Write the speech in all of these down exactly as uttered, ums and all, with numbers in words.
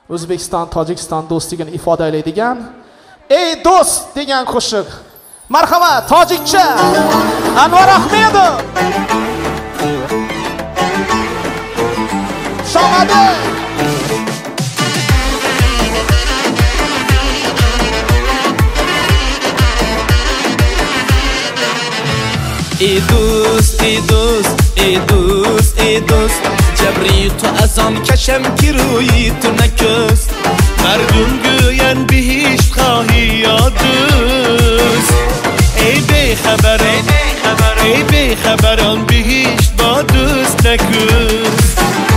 O'zbekiston Tojikiston do'stligini ifodalaydigan "Ey do'st" degan qo'shiq. Marhamat, tojikcha Anvar Ahmedov. Shamade. ای دوست ای دوست ای دوست ای دوست جبری تو از آن کشم که روی تو نکست مردم گوین به هیچ خواهی یا دوست ای بی خبر ای بی خبران به هیچ با دوست نکست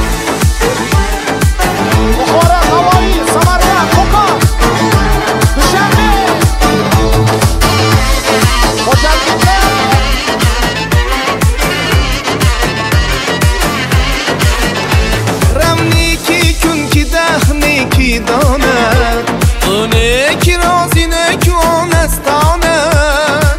بخاره هوایی سمرقند کوکان دوشنبه مجدد نیکی داند اونه کی رازی نکو آنستاند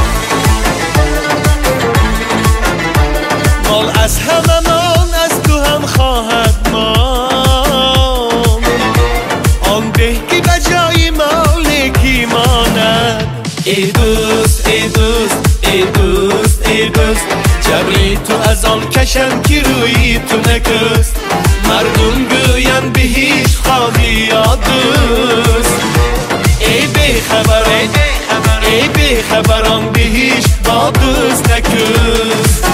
مال از هممان از تو هم خواهد مان آن به که بجای مالکی ماند ای دوست ای دوست ای دوست ای دوست جبری تو از آن کشم که روی تو نکست مردم گوین به هیچ خواهی یا دوست ای بی خبر ای بی خبران به هیچ با دوست نکست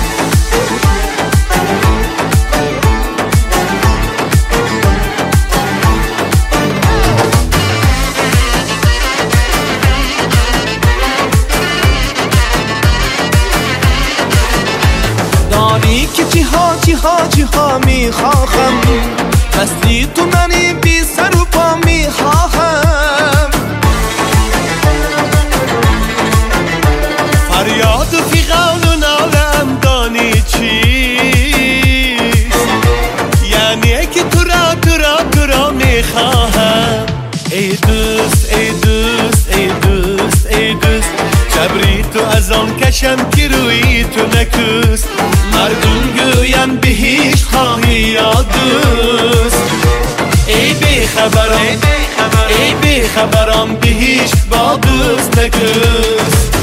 دانی که چی ها چی ها چی ها می خواهم مثلی تو منی بی سر و پا می خواهم فریاد و فیغان و نالم دانی چیست یعنی که تو را تو را تو را می خواهم ای دوست ای دوست ای دوست ای دوست جبری تو از آن کشم که روی تو نکست مردم گوین به هیچ خواهی یا دوست ای بی خبران ای بی خبران به هیچ با دوست نکست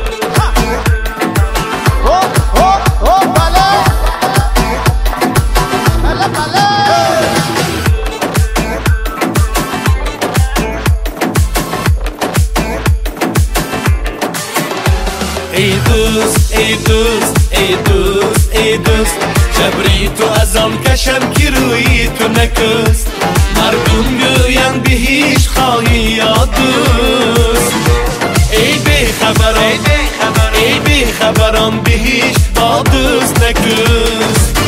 ای دوست ای دوست ای دوست ای دوست جبری تو از آن کشم که روی تو نکست مردم گوین به هیچ خواهی یا دوست ای بی خبران ای بی خبران به هیچ با دوست نکست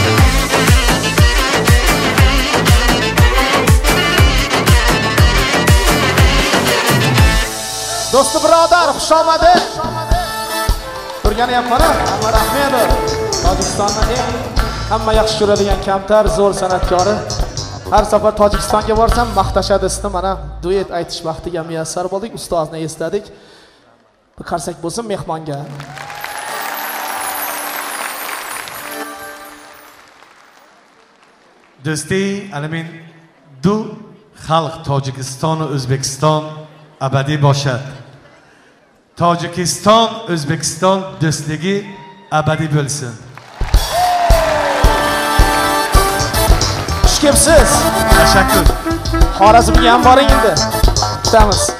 دوست برادر خوش آمده turgani ham mana Anvar Ahmedov Tojikistonning eng hamma yaxshi ko'radigan kamtar zo'r san'atkori. Har safar Tojikistonga borsam maqtashadi isni. Mana duet aytish vaqtiga muyassar bo'ldik, ustozni esladik. Bir qarsak bo'lsin mehmonga. Do'sti, alamin du xalq Tojikiston va O'zbekiston abadiy boshad. Tojikiston, O'zbekiston do'stligi abadiy bo'lsin. Xush kelibsiz. Tashakkur. Xorazmga ham boring endi. Kutamiz.